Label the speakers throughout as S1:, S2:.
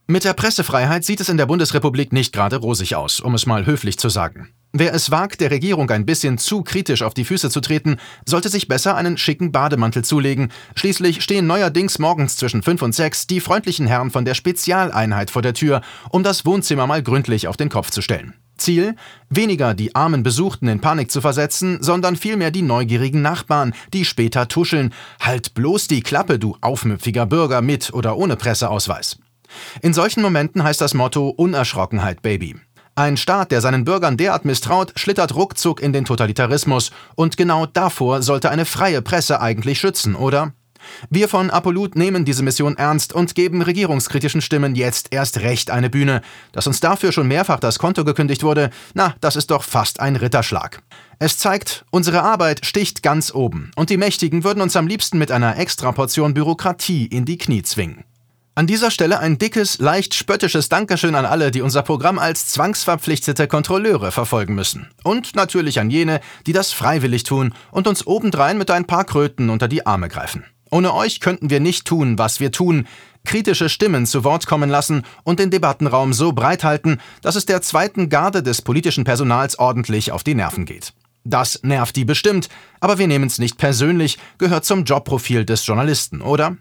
S1: Mit der Pressefreiheit sieht es in der Bundesrepublik nicht gerade rosig aus, um es mal höflich zu sagen. Wer es wagt, der Regierung ein bisschen zu kritisch auf die Füße zu treten, sollte sich besser einen schicken Bademantel zulegen. Schließlich stehen neuerdings morgens zwischen 5 und 6 die freundlichen Herren von der Spezialeinheit vor der Tür, um das Wohnzimmer mal gründlich auf den Kopf zu stellen. Ziel? Weniger die armen Besuchten in Panik zu versetzen, sondern vielmehr die neugierigen Nachbarn, die später tuscheln: Halt bloß die Klappe, du aufmüpfiger Bürger, mit oder ohne Presseausweis. In solchen Momenten heißt das Motto Unerschrockenheit, Baby. Ein Staat, der seinen Bürgern derart misstraut, schlittert ruckzuck in den Totalitarismus, und genau davor sollte eine freie Presse eigentlich schützen, oder? Wir von Apollut nehmen diese Mission ernst und geben regierungskritischen Stimmen jetzt erst recht eine Bühne. Dass uns dafür schon mehrfach das Konto gekündigt wurde, das ist doch fast ein Ritterschlag. Es zeigt, unsere Arbeit sticht ganz oben, und die Mächtigen würden uns am liebsten mit einer Extraportion Bürokratie in die Knie zwingen. An dieser Stelle ein dickes, leicht spöttisches Dankeschön an alle, die unser Programm als zwangsverpflichtete Kontrolleure verfolgen müssen. Und natürlich an jene, die das freiwillig tun und uns obendrein mit ein paar Kröten unter die Arme greifen. Ohne euch könnten wir nicht tun, was wir tun: kritische Stimmen zu Wort kommen lassen und den Debattenraum so breit halten, dass es der zweiten Garde des politischen Personals ordentlich auf die Nerven geht. Das nervt die bestimmt, aber wir nehmen es nicht persönlich, gehört zum Jobprofil des Journalisten, oder?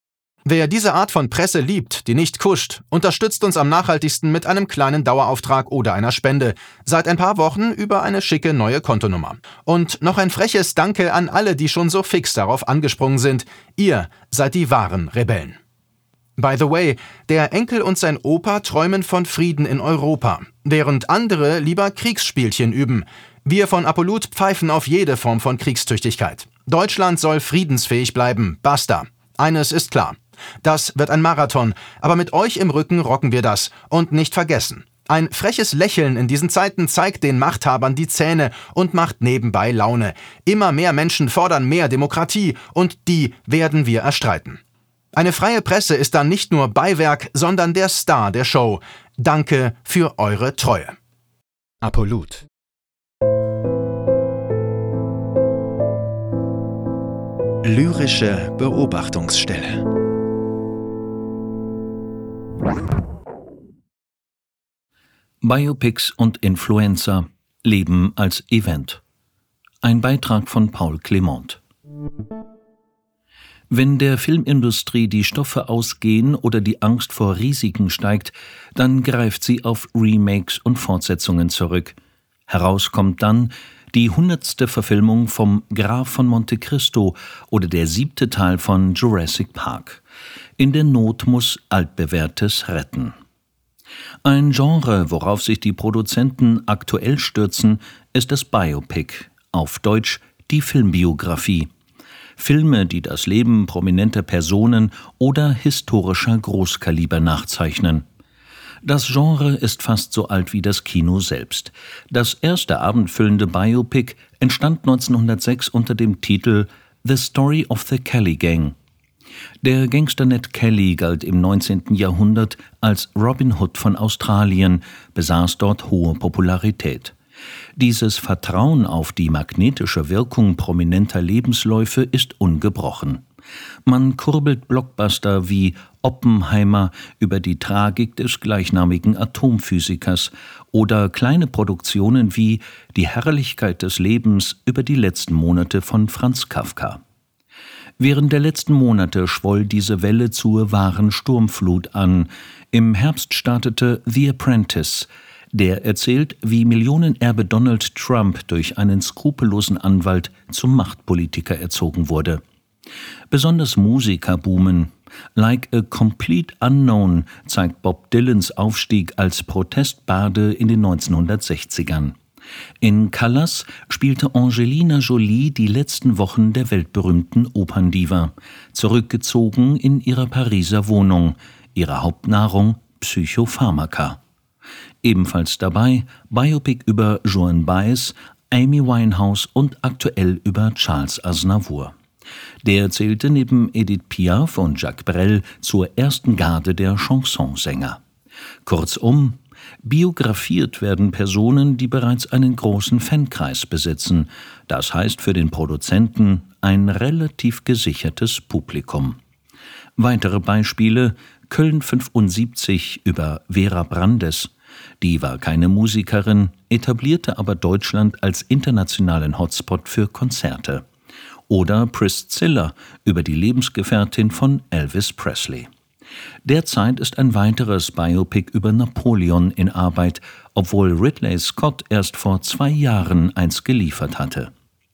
S1: Wer diese Art von Presse liebt, die nicht kuscht, unterstützt uns am nachhaltigsten mit einem kleinen Dauerauftrag oder einer Spende. Seit ein paar Wochen über eine schicke neue Kontonummer. Und noch ein freches Danke an alle, die schon so fix darauf angesprungen sind. Ihr seid die wahren Rebellen. By the way, der Enkel und sein Opa träumen von Frieden in Europa, während andere lieber Kriegsspielchen üben. Wir von Apollut pfeifen auf jede Form von Kriegstüchtigkeit. Deutschland soll friedensfähig bleiben, basta. Eines ist klar: das wird ein Marathon, aber mit euch im Rücken rocken wir das. Und nicht vergessen: ein freches Lächeln in diesen Zeiten zeigt den Machthabern die Zähne und macht nebenbei Laune. Immer mehr Menschen fordern mehr Demokratie, und die werden wir erstreiten. Eine freie Presse ist dann nicht nur Beiwerk, sondern der Star der Show. Danke für eure Treue. Apollut. Lyrische Beobachtungsstelle.
S2: Biopics und Influencer leben als Event. Ein Beitrag von Paul Clement. Wenn der Filmindustrie die Stoffe ausgehen oder die Angst vor Risiken steigt, dann greift sie auf Remakes und Fortsetzungen zurück. Heraus kommt dann die 100. Verfilmung vom Graf von Monte Cristo oder der 7. Teil von Jurassic Park. In der Not muss Altbewährtes retten. Ein Genre, worauf sich die Produzenten aktuell stürzen, ist das Biopic, auf Deutsch die Filmbiografie. Filme, die das Leben prominenter Personen oder historischer Großkaliber nachzeichnen. Das Genre ist fast so alt wie das Kino selbst. Das erste abendfüllende Biopic entstand 1906 unter dem Titel The Story of the Kelly Gang. Der Gangster Ned Kelly galt im 19. Jahrhundert als Robin Hood von Australien, besaß dort hohe Popularität. Dieses Vertrauen auf die magnetische Wirkung prominenter Lebensläufe ist ungebrochen. Man kurbelt Blockbuster wie Oppenheimer über die Tragik des gleichnamigen Atomphysikers oder kleine Produktionen wie Die Herrlichkeit des Lebens über die letzten Monate von Franz Kafka. Während der letzten Monate schwoll diese Welle zur wahren Sturmflut an. Im Herbst startete The Apprentice. Der erzählt, wie Millionenerbe Donald Trump durch einen skrupellosen Anwalt zum Machtpolitiker erzogen wurde. Besonders Musiker boomen. Like a Complete Unknown zeigt Bob Dylans Aufstieg als Protestbarde in den 1960ern. In Callas spielte Angelina Jolie die letzten Wochen der weltberühmten Operndiva, zurückgezogen in ihrer Pariser Wohnung, ihre Hauptnahrung Psychopharmaka. Ebenfalls dabei Biopic über Joan Baez, Amy Winehouse und aktuell über Charles Aznavour. Der zählte neben Edith Piaf und Jacques Brel zur ersten Garde der Chansonsänger. Kurzum, biografiert werden Personen, die bereits einen großen Fankreis besitzen. Das heißt für den Produzenten ein relativ gesichertes Publikum. Weitere Beispiele: Köln 75 über Vera Brandes. Die war keine Musikerin, etablierte aber Deutschland als internationalen Hotspot für Konzerte. Oder Priscilla über die Lebensgefährtin von Elvis Presley. Derzeit ist ein weiteres Biopic über Napoleon in Arbeit, obwohl Ridley Scott erst vor 2 Jahren eins geliefert hatte.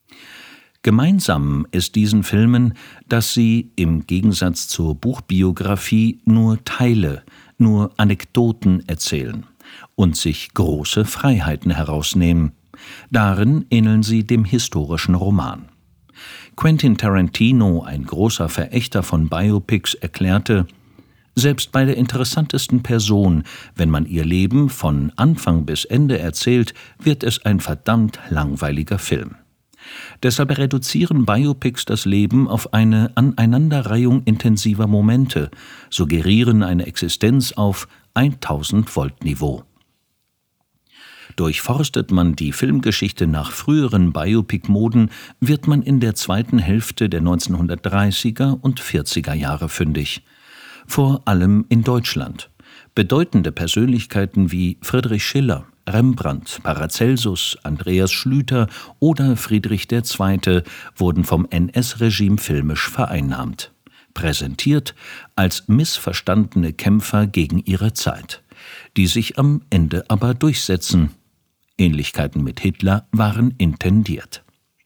S2: Gemeinsam ist diesen Filmen, dass sie im Gegensatz zur Buchbiografie nur Teile, nur Anekdoten erzählen und sich große Freiheiten herausnehmen. Darin ähneln sie dem historischen Roman. Quentin Tarantino, ein großer Verächter von Biopics, erklärte: Selbst bei der interessantesten Person, wenn man ihr Leben von Anfang bis Ende erzählt, wird es ein verdammt langweiliger Film. Deshalb reduzieren Biopics das Leben auf eine Aneinanderreihung intensiver Momente, suggerieren eine Existenz auf 1000-Volt-Niveau. Durchforstet man die Filmgeschichte nach früheren Biopic-Moden, wird man in der zweiten Hälfte der 1930er und 40er Jahre fündig. Vor allem in Deutschland. Bedeutende Persönlichkeiten wie Friedrich Schiller, Rembrandt, Paracelsus, Andreas Schlüter oder Friedrich II. Wurden vom NS-Regime filmisch vereinnahmt. Präsentiert als missverstandene Kämpfer gegen ihre Zeit, die sich am Ende aber durchsetzen. Ähnlichkeiten mit Hitler waren intendiert.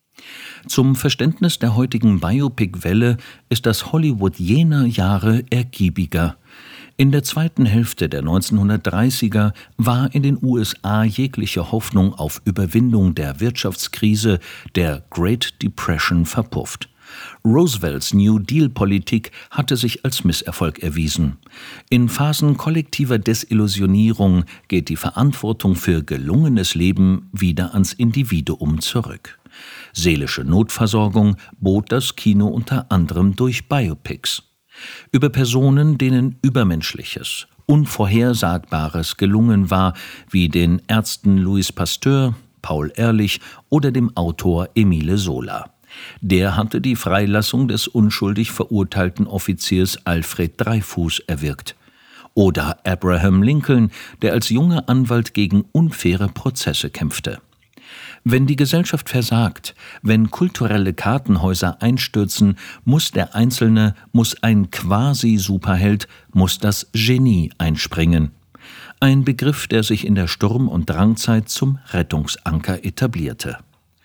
S2: Zum Verständnis der heutigen Biopic-Welle ist das Hollywood jener Jahre ergiebiger. In der zweiten Hälfte der 1930er war in den USA jegliche Hoffnung auf Überwindung der Wirtschaftskrise, der Great Depression, verpufft. Roosevelts New Deal-Politik hatte sich als Misserfolg erwiesen. In Phasen kollektiver Desillusionierung geht die Verantwortung für gelungenes Leben wieder ans Individuum zurück. Seelische Notversorgung bot das Kino unter anderem durch Biopics. Über Personen, denen Übermenschliches, Unvorhersagbares gelungen war, wie den Ärzten Louis Pasteur, Paul Ehrlich oder dem Autor Emile Zola. Der hatte die Freilassung des unschuldig verurteilten Offiziers Alfred Dreyfus erwirkt. Oder Abraham Lincoln, der als junger Anwalt gegen unfaire Prozesse kämpfte. Wenn die Gesellschaft versagt, wenn kulturelle Kartenhäuser einstürzen, muss der Einzelne, muss ein Quasi-Superheld, muss das Genie einspringen. Ein Begriff, der sich in der Sturm- und Drangzeit zum Rettungsanker etablierte.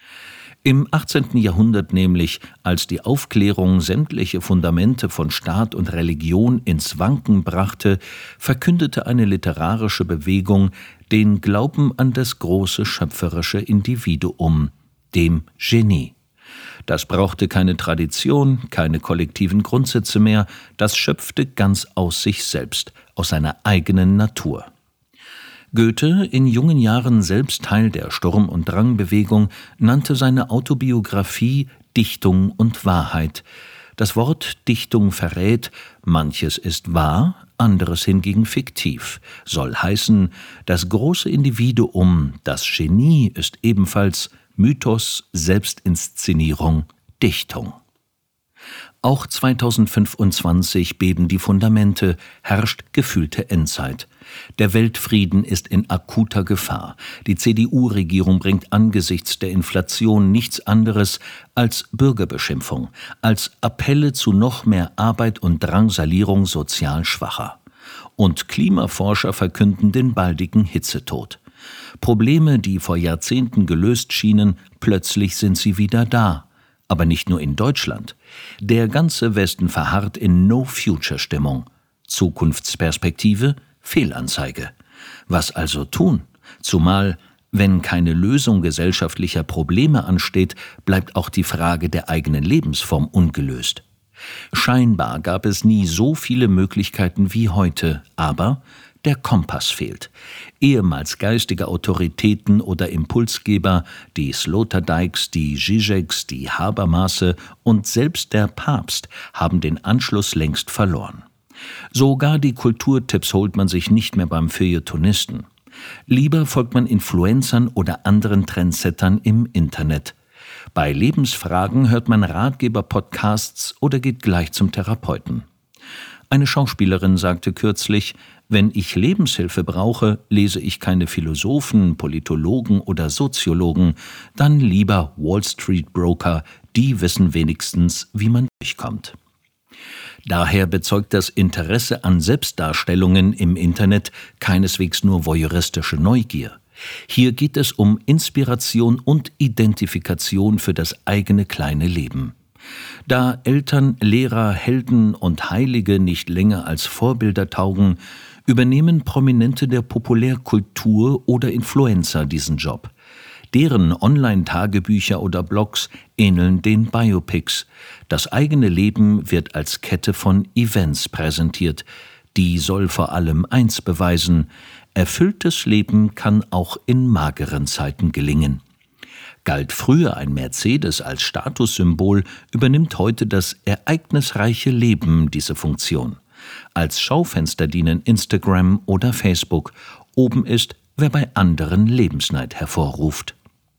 S2: Im 18. Jahrhundert nämlich, als die Aufklärung sämtliche Fundamente von Staat und Religion ins Wanken brachte, verkündete eine literarische Bewegung den Glauben an das große schöpferische Individuum, dem Genie. Das brauchte keine Tradition, keine kollektiven Grundsätze mehr, das schöpfte ganz aus sich selbst, aus seiner eigenen Natur. Goethe, in jungen Jahren selbst Teil der Sturm- und Drangbewegung, nannte seine Autobiografie Dichtung und Wahrheit. Das Wort Dichtung verrät, manches ist wahr, anderes hingegen fiktiv, soll heißen, das große Individuum, das Genie ist ebenfalls Mythos, Selbstinszenierung, Dichtung. Auch 2025 beben die Fundamente, herrscht gefühlte Endzeit. Der Weltfrieden ist in akuter Gefahr. Die CDU-Regierung bringt angesichts der Inflation nichts anderes als Bürgerbeschimpfung, als Appelle zu noch mehr Arbeit und Drangsalierung sozial Schwacher. Und Klimaforscher verkünden den baldigen Hitzetod. Probleme, die vor Jahrzehnten gelöst schienen, plötzlich sind sie wieder da. Aber nicht nur in Deutschland. Der ganze Westen verharrt in No-Future-Stimmung. Zukunftsperspektive? Fehlanzeige. Was also tun? Zumal, wenn keine Lösung gesellschaftlicher Probleme ansteht, bleibt auch die Frage der eigenen Lebensform ungelöst. Scheinbar gab es nie so viele Möglichkeiten wie heute, aber der Kompass fehlt. Ehemals geistige Autoritäten oder Impulsgeber, die Sloterdijks, die Zizeks, die Habermaße und selbst der Papst haben den Anschluss längst verloren. Sogar die Kulturtipps holt man sich nicht mehr beim Feuilletonisten. Lieber folgt man Influencern oder anderen Trendsettern im Internet. Bei Lebensfragen hört man Ratgeber-Podcasts oder geht gleich zum Therapeuten. Eine Schauspielerin sagte kürzlich: Wenn ich Lebenshilfe brauche, lese ich keine Philosophen, Politologen oder Soziologen, dann lieber Wall Street Broker, die wissen wenigstens, wie man durchkommt. Daher bezeugt das Interesse an Selbstdarstellungen im Internet keineswegs nur voyeuristische Neugier. Hier geht es um Inspiration und Identifikation für das eigene kleine Leben. Da Eltern, Lehrer, Helden und Heilige nicht länger als Vorbilder taugen, übernehmen Prominente der Populärkultur oder Influencer diesen Job. Deren Online-Tagebücher oder Blogs ähneln den Biopics. Das eigene Leben wird als Kette von Events präsentiert. Die soll vor allem eins beweisen: Erfülltes Leben kann auch in mageren Zeiten gelingen. Galt früher ein Mercedes als Statussymbol, übernimmt heute das ereignisreiche Leben diese Funktion. Als Schaufenster dienen Instagram oder Facebook. Oben ist, wer bei anderen Lebensneid hervorruft.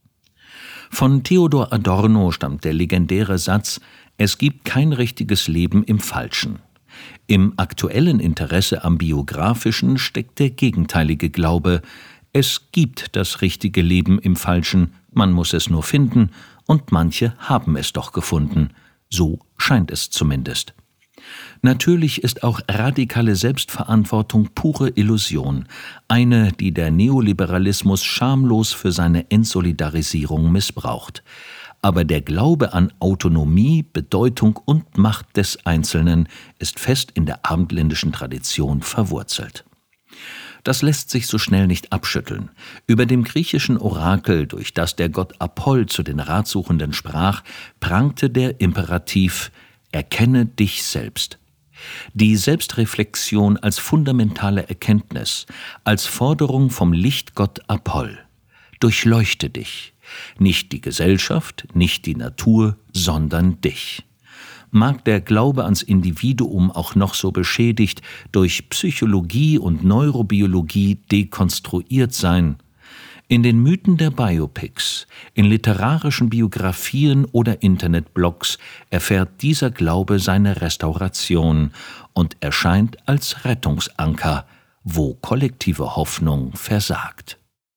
S2: Von Theodor Adorno stammt der legendäre Satz: Es gibt kein richtiges Leben im Falschen. Im aktuellen Interesse am Biografischen steckt der gegenteilige Glaube: Es gibt das richtige Leben im Falschen, man muss es nur finden, und manche haben es doch gefunden. So scheint es zumindest. Natürlich ist auch radikale Selbstverantwortung pure Illusion, eine, die der Neoliberalismus schamlos für seine Entsolidarisierung missbraucht. Aber der Glaube an Autonomie, Bedeutung und Macht des Einzelnen ist fest in der abendländischen Tradition verwurzelt. Das lässt sich so schnell nicht abschütteln. Über dem griechischen Orakel, durch das der Gott Apoll zu den Ratsuchenden sprach, prangte der Imperativ: Erkenne dich selbst. Die Selbstreflexion als fundamentale Erkenntnis, als Forderung vom Lichtgott Apoll. Durchleuchte dich. Nicht die Gesellschaft, nicht die Natur, sondern dich. Mag der Glaube ans Individuum auch noch so beschädigt, durch Psychologie und Neurobiologie dekonstruiert sein. In den Mythen der Biopics, in literarischen Biografien oder Internetblogs erfährt dieser Glaube seine Restauration und erscheint als Rettungsanker, wo kollektive Hoffnung versagt.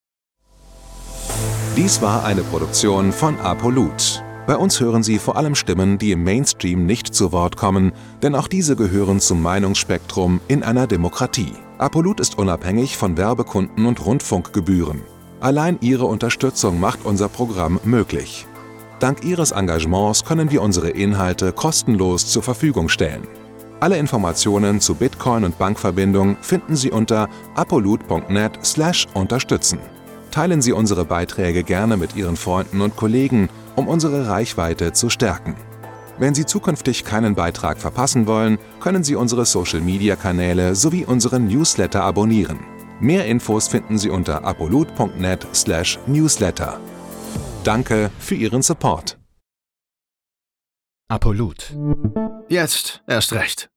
S3: Dies war eine Produktion von Apolut. Bei uns hören Sie vor allem Stimmen, die im Mainstream nicht zu Wort kommen, denn auch diese gehören zum Meinungsspektrum in einer Demokratie. Apolut ist unabhängig von Werbekunden und Rundfunkgebühren. Allein Ihre Unterstützung macht unser Programm möglich. Dank Ihres Engagements können wir unsere Inhalte kostenlos zur Verfügung stellen. Alle Informationen zu Bitcoin und Bankverbindung finden Sie unter apolut.net/unterstützen. Teilen Sie unsere Beiträge gerne mit Ihren Freunden und Kollegen, um unsere Reichweite zu stärken. Wenn Sie zukünftig keinen Beitrag verpassen wollen, können Sie unsere Social-Media-Kanäle sowie unseren Newsletter abonnieren. Mehr Infos finden Sie unter apolut.net/newsletter. Danke für Ihren Support.
S1: Apolut. Jetzt erst recht.